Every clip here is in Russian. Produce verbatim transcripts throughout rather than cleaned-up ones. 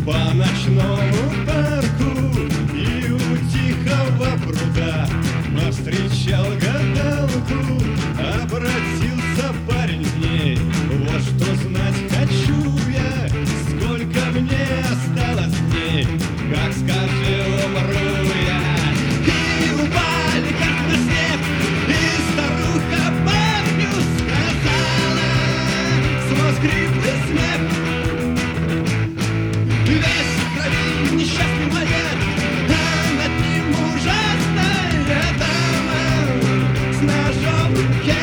по ночному парку, и у тихого пруда повстречал гадалку. Обратился парень к ней: вот что знать хочу я, сколько мне осталось дней, как скажи, умру я. И упали как на снег, и старуха парню сказала свой скрипный смех. Весь в крови несчастный моряк, а над ним ужасная дама с ножом в руке.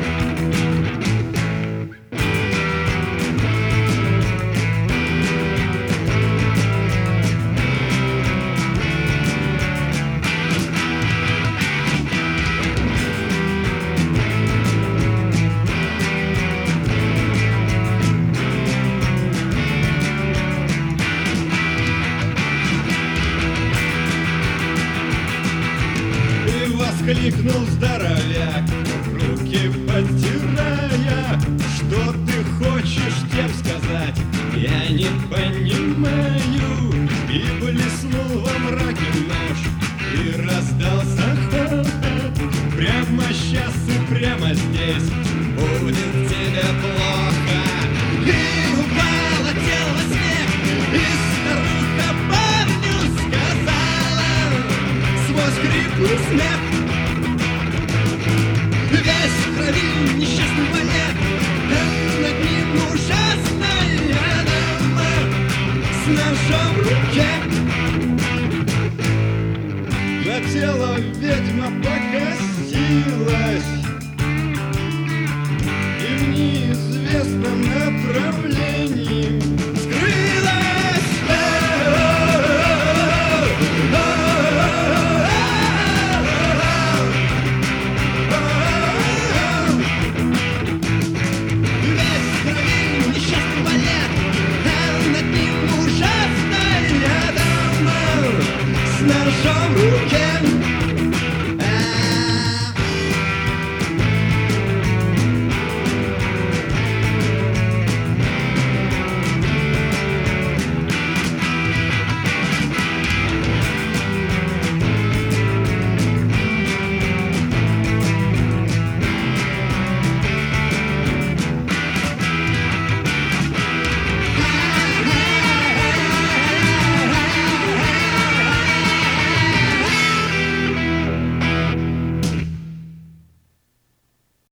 Воскликнул здоровяк, руки потирая: что ты хочешь тем сказать, я не понимаю. И блеснул во мраке нож, и раздался хохот: прямо сейчас и прямо здесь будет тебе плохо. И упало тело в снег, и старуха парню сказала свой скрипный смех. Весь в крови несчастный моряк, а над ним ужасная дама с ножом в руке. На тело ведьма погибла.